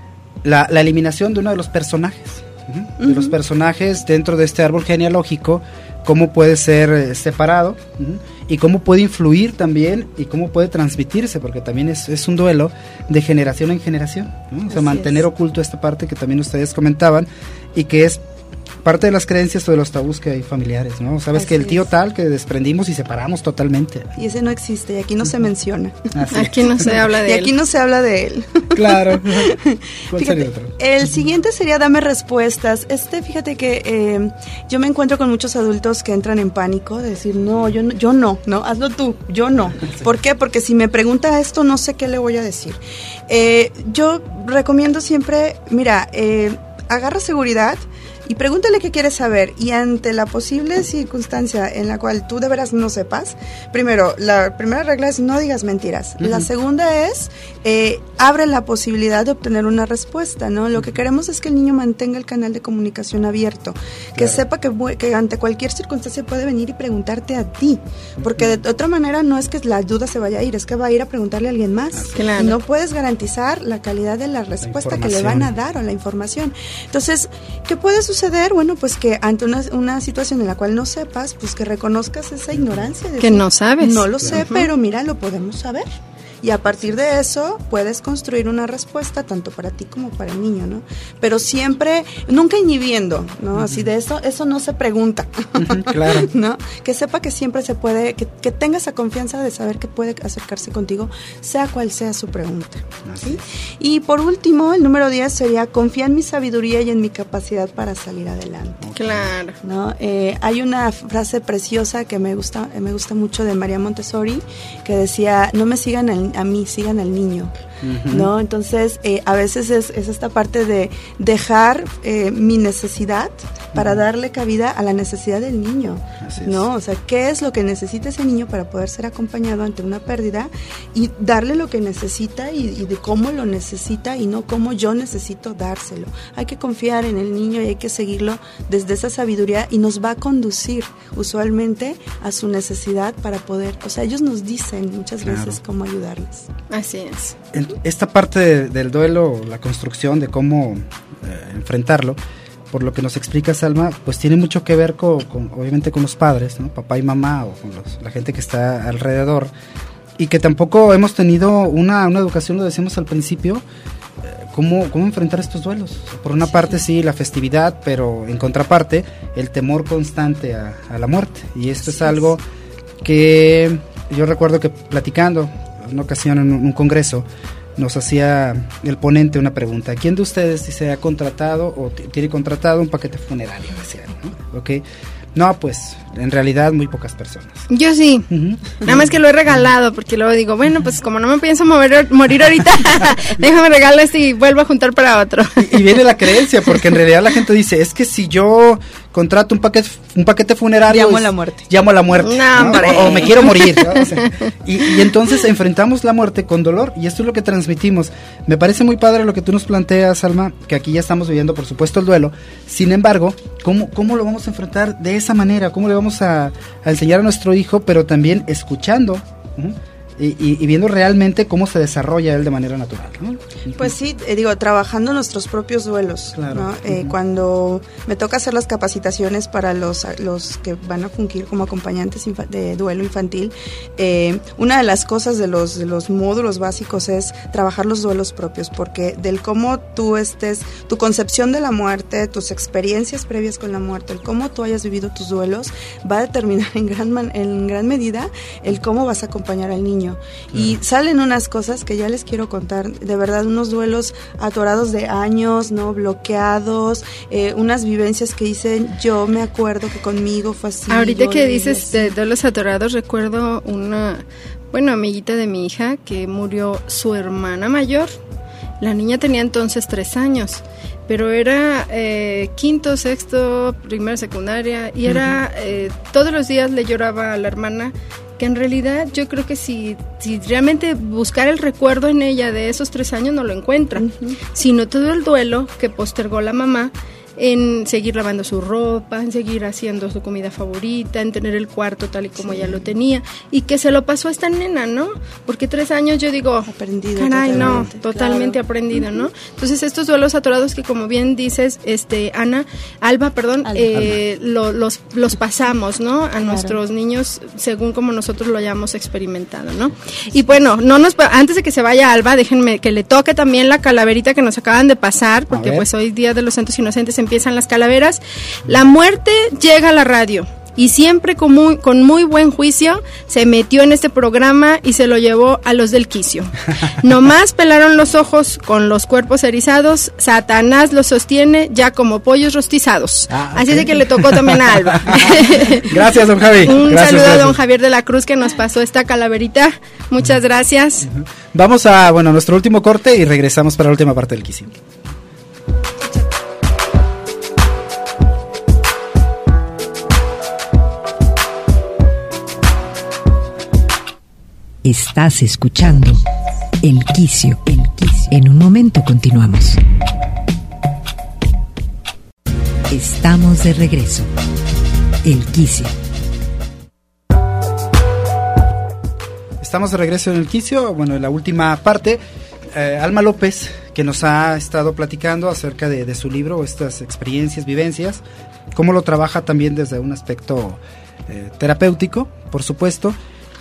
La, la eliminación de uno de los personajes, uh-huh, uh-huh. de los personajes dentro de este árbol genealógico, cómo puede ser eh, separado uh-huh, y cómo puede influir también y cómo puede transmitirse, porque también es, es un duelo de generación en generación, ¿no? O sea, mantener es. oculto esta parte que también ustedes comentaban y que es parte de las creencias o de los tabús que hay familiares, ¿no? Sabes Así que el tío es. tal que desprendimos y separamos totalmente. Y ese no existe y aquí no se menciona. Así aquí es. no se habla de y él. Y aquí no se habla de él. Claro. ¿Cuál fíjate, sería otro? El siguiente sería dame respuestas. Este, fíjate que eh, yo me encuentro con muchos adultos que entran en pánico de decir, no, yo no, yo no, no, hazlo tú, yo no. Sí. ¿Por qué? Porque si me pregunta esto, no sé qué le voy a decir. Eh, yo recomiendo siempre, mira, eh, agarra seguridad y pregúntale qué quieres saber, y ante la posible circunstancia en la cual tú de veras no sepas, primero, la primera regla es no digas mentiras. Uh-huh. La segunda es eh, abre la posibilidad de obtener una respuesta, ¿no? Lo que queremos es que el niño mantenga el canal de comunicación abierto, que claro. sepa que, que ante cualquier circunstancia puede venir y preguntarte a ti, porque uh-huh. de otra manera no es que la duda se vaya a ir, es que va a ir a preguntarle a alguien más, claro. y no puedes garantizar la calidad de la respuesta la que le van a dar o la información. Entonces, ¿qué puede suceder? suceder? Bueno, pues que ante una, una situación en la cual no sepas, pues que reconozcas esa ignorancia. Que no sabes. No lo sé, uh-huh. pero mira, lo podemos saber. y a partir de eso puedes construir una respuesta tanto para ti como para el niño, ¿no? Pero siempre, nunca inhibiendo, ¿no? Uh-huh. Así de eso, eso no se pregunta, uh-huh, claro. ¿No? Que sepa que siempre se puede, que, que tenga esa confianza de saber que puede acercarse contigo, sea cual sea su pregunta, ¿sí? Y por último, el número diez sería confía en mi sabiduría y en mi capacidad para salir adelante. Claro. ¿No? Eh, hay una frase preciosa que me gusta, me gusta mucho de María Montessori, que decía, no me sigan al, a mí, sigan al niño. Uh-huh. ¿No? Entonces, eh, a veces es, es esta parte de dejar eh, mi necesidad para uh-huh. darle cabida a la necesidad del niño, ¿no? O sea, ¿qué es lo que necesita ese niño para poder ser acompañado ante una pérdida? Y darle lo que necesita y, y de cómo lo necesita y no cómo yo necesito dárselo. Hay que confiar en el niño y hay que seguirlo desde esa sabiduría y nos va a conducir usualmente a su necesidad para poder, o sea, ellos nos dicen muchas claro. veces cómo ayudarles. Así es. Esta parte de, del duelo, la construcción de cómo eh, enfrentarlo, por lo que nos explica Salma, pues tiene mucho que ver con, con obviamente con los padres, ¿no? Papá y mamá o con los, la gente que está alrededor, y que tampoco hemos tenido una, una educación, lo decíamos al principio, eh, cómo, cómo enfrentar estos duelos. Por una sí. parte sí, la festividad, pero en contraparte el temor constante a, a la muerte, y esto es algo que yo recuerdo que platicando en una ocasión en un, un congreso, nos hacía el ponente una pregunta: ¿quién de ustedes si se ha contratado o t- tiene contratado un paquete funerario? Decía, ¿no? Okay. No, pues en realidad muy pocas personas. Yo sí, uh-huh. Nada más que lo he regalado, porque luego digo, bueno, pues como no me pienso mover, morir ahorita, déjame regalar este y vuelvo a juntar para otro. Y, y viene la creencia, porque en realidad la gente dice, es que si yo contrato un paquete un paquete funerario, llamo a la muerte. Llamo a la muerte, no, ¿no? o, o me quiero morir, ¿no? O sea, y, y entonces enfrentamos la muerte con dolor, y esto es lo que transmitimos. Me parece muy padre lo que tú nos planteas, Alma, que aquí ya estamos viviendo, por supuesto, el duelo. Sin embargo, ¿cómo, cómo lo vamos a enfrentar de esa manera? ¿Cómo le vamos a, a enseñar a nuestro hijo, pero también escuchando, ¿no? Y, y, y viendo realmente cómo se desarrolla él de manera natural, ¿no? Pues sí, eh, digo, trabajando nuestros propios duelos, claro. ¿No? Eh, uh-huh. Cuando me toca hacer las capacitaciones para los, los que van a fungir como acompañantes infa- de duelo infantil, eh, una de las cosas de los, de los módulos básicos es trabajar los duelos propios, porque del cómo tú estés, tu concepción de la muerte, tus experiencias previas con la muerte, el cómo tú hayas vivido tus duelos, va a determinar en gran, man, en gran medida el cómo vas a acompañar al niño. Y salen unas cosas que ya les quiero contar, de verdad, unos duelos atorados de años, no bloqueados, eh, unas vivencias que dicen, yo me acuerdo que conmigo fue así. Ahorita que dices de duelos atorados, recuerdo una, bueno, amiguita de mi hija que murió su hermana mayor. La niña tenía entonces tres años, pero era eh, quinto, sexto, primera, secundaria, y era, eh, todos los días le lloraba a la hermana, que en realidad yo creo que si, si realmente buscar el recuerdo en ella de esos tres años no lo encuentra, uh-huh. sino todo el duelo que postergó la mamá en seguir lavando su ropa, en seguir haciendo su comida favorita, en tener el cuarto tal y como sí. ella lo tenía, y que se lo pasó a esta nena, ¿no? Porque tres años yo digo, aprendido, caray, totalmente, no, totalmente claro. aprendido, ¿no? Entonces estos duelos atorados que, como bien dices, este Ana, Alba, perdón, Alba. Eh, lo, los, los pasamos, ¿no? A claro. nuestros niños según como nosotros lo hayamos experimentado, ¿no? Y bueno, no nos antes de que se vaya Alba, déjenme que le toque también la calaverita que nos acaban de pasar, porque pues hoy Día de los Santos Inocentes empiezan las calaveras. La muerte llega a la radio y siempre con muy, con muy buen juicio se metió en este programa y se lo llevó a los del quicio. Nomás pelaron los ojos con los cuerpos erizados, Satanás los sostiene ya como pollos rostizados. Ah, okay. Así es de que le tocó también a Alba. Gracias, don Javi. Un gracias, saludo gracias. a don Javier de la Cruz que nos pasó esta calaverita. Muchas gracias. Uh-huh. Vamos a, bueno, nuestro último corte y regresamos para la última parte del quicio. Estás escuchando El Quicio. El Quicio. En un momento continuamos. Estamos de regreso. El Quicio. Estamos de regreso en El Quicio. Bueno, en la última parte, eh, Alma López, que nos ha estado platicando acerca de, de su libro, estas experiencias, vivencias, cómo lo trabaja también desde un aspecto eh, terapéutico, por supuesto.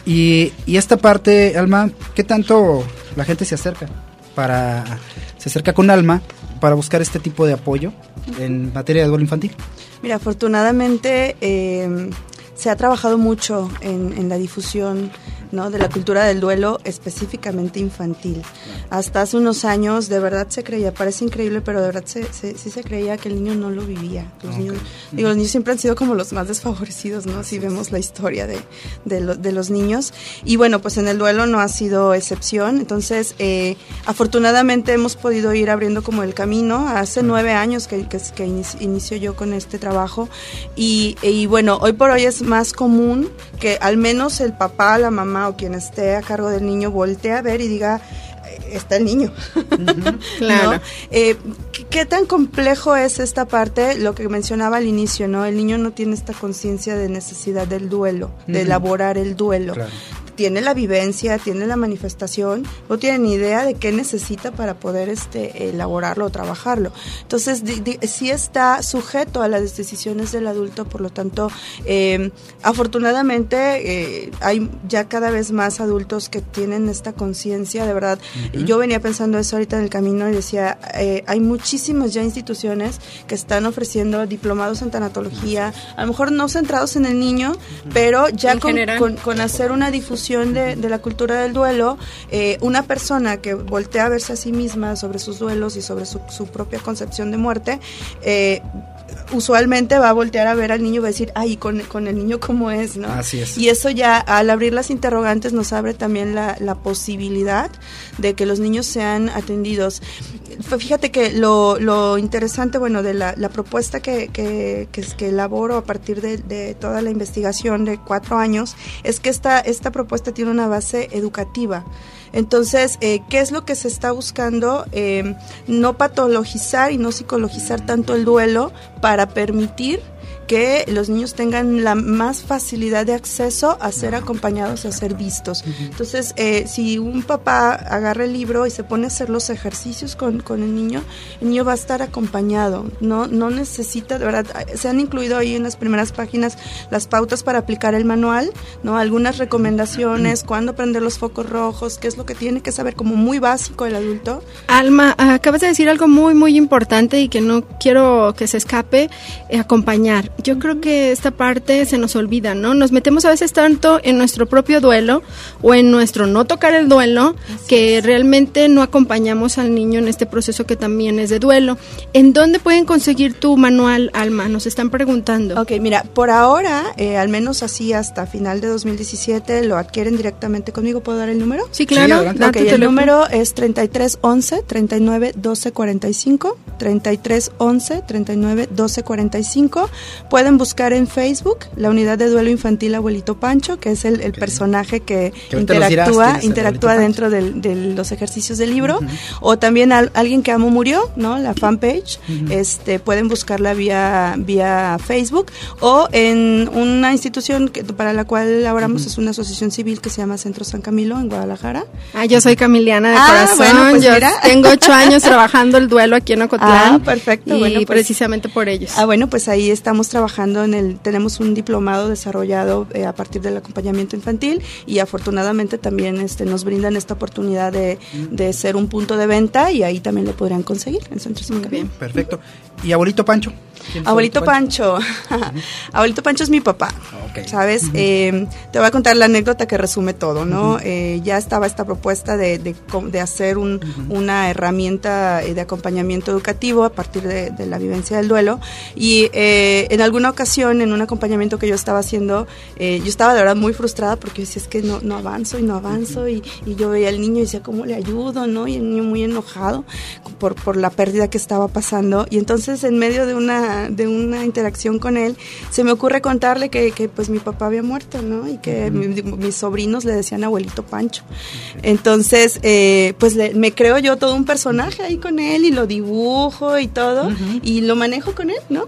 Y, y esta parte, Alma, ¿qué tanto la gente se acerca para se acerca con Alma para buscar este tipo de apoyo en materia de duelo infantil? Mira, afortunadamente eh, se ha trabajado mucho en, en la difusión, ¿no?, de la cultura del duelo, específicamente infantil. Hasta hace unos años, de verdad se creía, parece increíble, pero de verdad se, se, sí se creía que el niño no lo vivía. Los, okay. niños, digo, los niños siempre han sido como los más desfavorecidos, ¿no? Si vemos la historia de, de, lo, de los niños. Y bueno, pues en el duelo no ha sido excepción. Entonces, eh, afortunadamente hemos podido ir abriendo como el camino. Hace nueve años que, que, que inicio yo con este trabajo. Y, y bueno, hoy por hoy es más común que al menos el papá, la mamá o quien esté a cargo del niño voltea a ver y diga, está el niño. Uh-huh. Claro. ¿No? Eh, ¿qué, ¿Qué tan complejo es esta parte? Lo que mencionaba al inicio, ¿no? El niño no tiene esta conciencia de necesidad del duelo, uh-huh. de elaborar el duelo. Claro. Tiene la vivencia, tiene la manifestación, no tiene ni idea de qué necesita para poder este elaborarlo o trabajarlo. Entonces, di, di, sí está sujeto a las decisiones del adulto, por lo tanto, eh, afortunadamente eh, hay ya cada vez más adultos que tienen esta conciencia, de verdad. Uh-huh. Yo venía pensando eso ahorita en el camino y decía, eh, hay muchísimas ya instituciones que están ofreciendo diplomados en tanatología, a lo mejor no centrados en el niño, uh-huh. pero ya con, con, con hacer una difusión De, de la cultura del duelo, eh, una persona que voltea a verse a sí misma sobre sus duelos y sobre su, su propia concepción de muerte, eh, usualmente va a voltear a ver al niño y va a decir, ay, con, con el niño cómo es, ¿no? Así es. Y eso ya, al abrir las interrogantes, nos abre también la, la posibilidad de que los niños sean atendidos. Fíjate que lo, lo interesante, bueno, de la, la propuesta que, que, que, que elaboro a partir de, de toda la investigación de cuatro años, es que esta, esta propuesta tiene una base educativa. Entonces, eh, ¿qué es lo que se está buscando? Eh, no patologizar y no psicologizar tanto el duelo para permitir que los niños tengan la más facilidad de acceso a ser acompañados, a ser vistos. Entonces, eh, si un papá agarra el libro y se pone a hacer los ejercicios con, con el niño, el niño va a estar acompañado, no, no necesita, de verdad, se han incluido ahí en las primeras páginas las pautas para aplicar el manual, ¿no? Algunas recomendaciones, cuándo prender los focos rojos, qué es lo que tiene que saber como muy básico el adulto. Alma, acabas de decir algo muy, muy importante y que no quiero que se escape, eh, acompañar. Yo creo que esta parte se nos olvida, ¿no? Nos metemos a veces tanto en nuestro propio duelo o en nuestro no tocar el duelo, así que es. Realmente no acompañamos al niño en este proceso que también es de duelo. ¿En dónde pueden conseguir tu manual, Alma? Nos están preguntando. Ok, mira, por ahora, eh, al menos así hasta final de dos mil diecisiete, lo adquieren directamente conmigo. ¿Puedo dar el número? Sí, claro. Sí, okay, el número es treinta y tres once, treinta y nueve doce cuarenta y cinco, treinta y tres once, treinta y nueve doce cuarenta y cinco. Pueden buscar en Facebook la unidad de duelo infantil Abuelito Pancho, que es el, el okay. personaje que, que interactúa, interactúa dentro de, de los ejercicios del libro, uh-huh. o también al, alguien que amo murió, ¿no? La fanpage, uh-huh. este, pueden buscarla vía, vía Facebook, o en una institución que, para la cual laboramos, uh-huh. es una asociación civil que se llama Centro San Camilo en Guadalajara. Ah, yo soy camiliana de ah, corazón, bueno, pues yo mira. tengo ocho años trabajando el duelo aquí en Ocotlán. Ah, perfecto. Y bueno, pues, precisamente por ellos. Ah, bueno, pues ahí estamos trabajando en el, tenemos un diplomado desarrollado eh, a partir del acompañamiento infantil y afortunadamente también este, nos brindan esta oportunidad de, de ser un punto de venta y ahí también lo podrían conseguir en Centro San Camilo. Perfecto. ¿Y Abuelito Pancho? Abuelito Pancho, Pancho. Abuelito Pancho es mi papá, okay. ¿sabes? Uh-huh. Eh, te voy a contar la anécdota que resume todo, ¿no? Uh-huh. Eh, ya estaba esta propuesta de, de, de hacer un, uh-huh. una herramienta de acompañamiento educativo a partir de, de la vivencia del duelo y eh, en alguna ocasión, en un acompañamiento que yo estaba haciendo, eh, yo estaba de verdad muy frustrada porque decía, es que no, no avanzo y no avanzo uh-huh. y, y yo veía al niño y decía, ¿cómo le ayudo? ¿No? Y el niño muy enojado por, por la pérdida que estaba pasando y entonces en medio de una de una interacción con él, se me ocurre contarle que, que pues mi papá había muerto, ¿no? Y que uh-huh. mi, mis sobrinos le decían Abuelito Pancho. Entonces, eh, pues le, me creo yo todo un personaje ahí con él y lo dibujo y todo, uh-huh. y lo manejo con él, ¿no?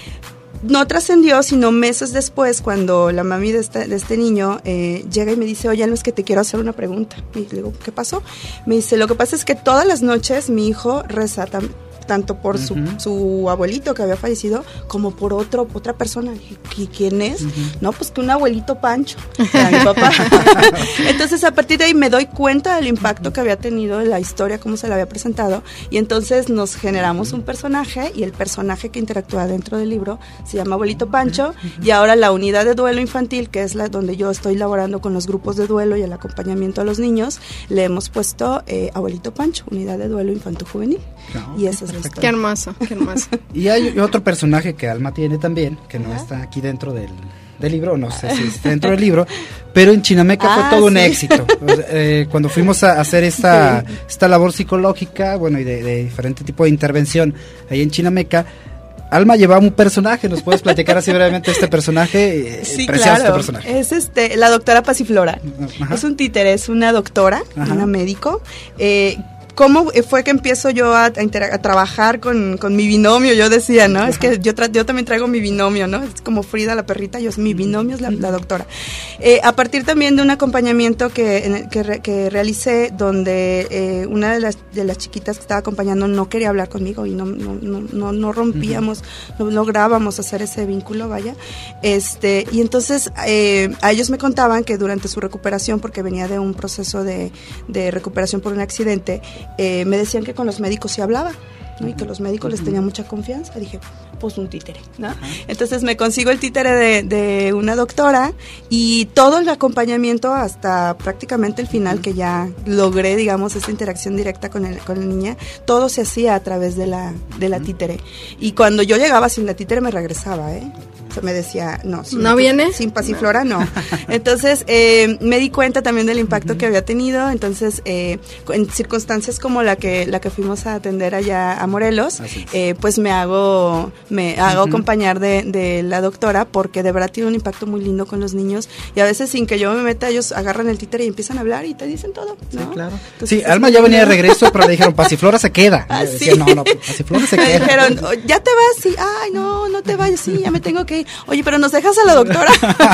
No trascendió, sino meses después, cuando la mami de este, de este niño eh, llega y me dice, oye, Alma, es que te quiero hacer una pregunta. Y le digo, ¿qué pasó? Me dice, lo que pasa es que todas las noches mi hijo reza tam- tanto por su, uh-huh. su abuelito que había fallecido, como por otro otra persona. ¿Y quién es? Uh-huh. No, pues que un abuelito Pancho, era mi papá. Entonces, a partir de ahí me doy cuenta del impacto que había tenido en la historia, cómo se la había presentado, y entonces nos generamos un personaje, y el personaje que interactúa dentro del libro se llama Abuelito Pancho, uh-huh. y ahora la unidad de duelo infantil, que es la donde yo estoy laborando con los grupos de duelo y el acompañamiento a los niños, le hemos puesto eh, Abuelito Pancho, unidad de duelo infantil juvenil. No, y esa es la historia. Qué hermoso, qué hermoso. Y hay otro personaje que Alma tiene también, que no está aquí dentro del, del libro, no sé si está dentro del libro, pero en Chinameca ah, fue todo sí. un éxito. Eh, cuando fuimos a hacer esta, sí. esta labor psicológica, bueno, y de, de diferente tipo de intervención ahí en Chinameca, Alma llevaba un personaje. ¿Nos puedes platicar así brevemente este personaje? Sí, claro. Este personaje. Es este, la doctora Pasiflora. Ajá. Es un títere, es una doctora, Ajá. una médico. Eh, ¿Cómo fue que empiezo yo a, a, intera- a trabajar con, con mi binomio? Yo decía, ¿no? Ajá. Es que yo, tra- yo también traigo mi binomio, ¿no? Es como Frida la perrita, yo mi binomio es la, la doctora. Eh, a partir también de un acompañamiento que, en el, que, re- que realicé, donde eh, una de las, de las chiquitas que estaba acompañando no quería hablar conmigo y no, no, no, no, no rompíamos, uh-huh. no lográbamos hacer ese vínculo, vaya. Este, y entonces eh, a ellos me contaban que durante su recuperación, porque venía de un proceso de, de recuperación por un accidente, Eh, me decían que con los médicos se hablaba, ¿no? Y que los médicos les tenían mucha confianza. Dije, pues un títere, ¿no? Entonces me consigo el títere de, de una doctora y todo el acompañamiento hasta prácticamente el final, que ya logré, digamos, esta interacción directa con, el, con la niña, todo se hacía a través de la, de la títere. Y cuando yo llegaba sin la títere me regresaba, ¿eh? Me decía, no, sin, ¿no viene? Sin Pasiflora, no. Entonces, eh, me di cuenta también del impacto uh-huh. que había tenido. Entonces, eh, en circunstancias como la que la que fuimos a atender allá a Morelos, eh, pues me hago me hago uh-huh. acompañar de, de la doctora, porque de verdad tiene un impacto muy lindo con los niños, y a veces sin que yo me meta, ellos agarran el títere y empiezan a hablar y te dicen todo, ¿no? Sí, claro. Entonces, sí, Alma ya venía de regreso, pero le dijeron, Pasiflora se queda. Ah, decía, sí. no, no, Pasiflora se me queda. dijeron, ya te vas, sí, ay, no, no te vayas, sí, ya me tengo que ir. Oye, pero nos dejas a la doctora.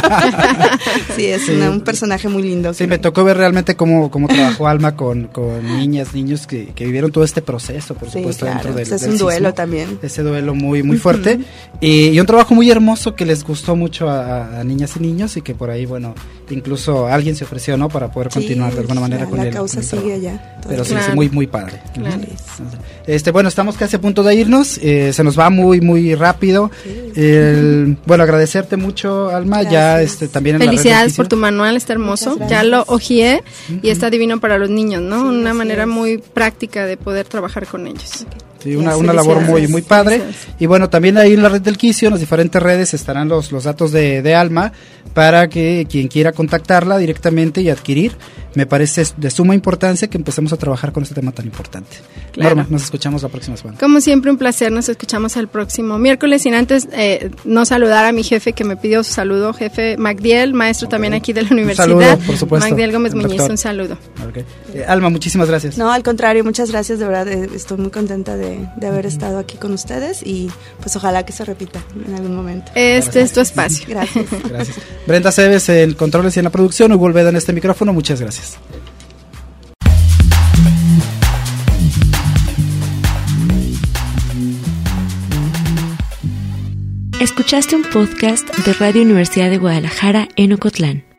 Sí, es sí. Una, un personaje muy lindo. Sí, me tocó ver realmente cómo, cómo trabajó Alma con, con niñas, niños que, que vivieron todo este proceso, por sí, supuesto, claro. dentro del, pues es del un sismo. duelo también. Ese duelo muy, muy fuerte. Uh-huh. y, y un trabajo muy hermoso que les gustó mucho a, a niñas y niños, y que por ahí, bueno, incluso alguien se ofreció, ¿no? Para poder continuar sí, de alguna manera la, con la él. La causa sigue allá. Pero sí, claro. sí, muy, muy padre. Claro. Uh-huh. Este, bueno, estamos casi a punto de irnos. Eh, se nos va muy, muy rápido. Sí. El, bueno, agradecerte mucho, Alma. Gracias. Ya este, también en felicidades por tu manual, está hermoso. Ya lo hojeé uh-huh. y está divino para los niños, ¿no? Sí, una manera es. muy práctica de poder trabajar con ellos. Okay. Sí, una, una labor muy muy padre. Gracias. Y bueno, también ahí en la red del Quicio, en las diferentes redes, estarán los, los datos de, de Alma, para que quien quiera contactarla directamente y adquirir. Me parece de suma importancia que empecemos a trabajar con este tema tan importante. Claro. Norma, nos escuchamos la próxima semana. Como siempre, un placer, nos escuchamos el próximo miércoles. Sin antes eh, no saludar a mi jefe que me pidió su saludo, jefe Magdiel, maestro okay. también aquí de la universidad. Un saludo, por supuesto. Magdiel Gómez Muñiz, un saludo. Okay. Eh, Alma, muchísimas gracias. No, al contrario, muchas gracias, de verdad, eh, estoy muy contenta de, de haber uh-huh. estado aquí con ustedes, y pues ojalá que se repita en algún momento. Este es tu espacio. Gracias. Gracias. Brenda Cebes en controles y en la producción, Hugo Olveda en este micrófono, muchas gracias. Escuchaste un podcast de Radio Universidad de Guadalajara en Ocotlán.